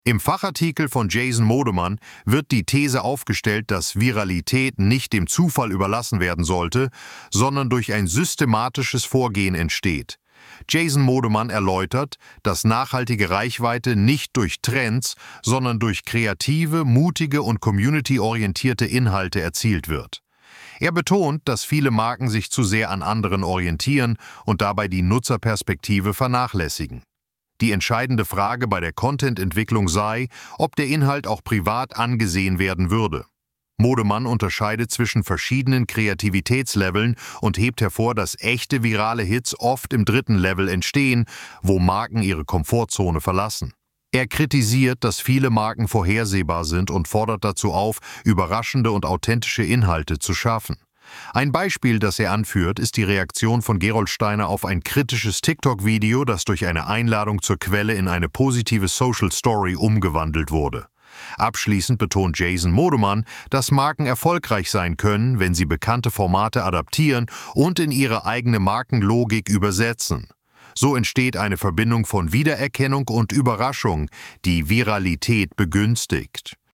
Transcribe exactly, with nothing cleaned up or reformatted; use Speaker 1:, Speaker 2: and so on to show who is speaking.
Speaker 1: Im Fachartikel von Jason Modeman wird die These aufgestellt, dass Viralität nicht dem Zufall überlassen werden sollte, sondern durch ein systematisches Vorgehen entsteht. Jason Modeman erläutert, dass nachhaltige Reichweite nicht durch Trends, sondern durch kreative, mutige und community-orientierte Inhalte erzielt wird. Er betont, dass viele Marken sich zu sehr an anderen orientieren und dabei die Nutzerperspektive vernachlässigen. Die entscheidende Frage bei der Content-Entwicklung sei, ob der Inhalt auch privat angesehen werden würde. Modeman unterscheidet zwischen verschiedenen Kreativitätsleveln und hebt hervor, dass echte virale Hits oft im dritten Level entstehen, wo Marken ihre Komfortzone verlassen. Er kritisiert, dass viele Marken vorhersehbar sind und fordert dazu auf, überraschende und authentische Inhalte zu schaffen. Ein Beispiel, das er anführt, ist die Reaktion von Gerolsteiner auf ein kritisches TikTok-Video, das durch eine Einladung zur Quelle in eine positive Social Story umgewandelt wurde. Abschließend betont Jason Modeman, dass Marken erfolgreich sein können, wenn sie bekannte Formate adaptieren und in ihre eigene Markenlogik übersetzen. So entsteht eine Verbindung von Wiedererkennung und Überraschung, die Viralität begünstigt.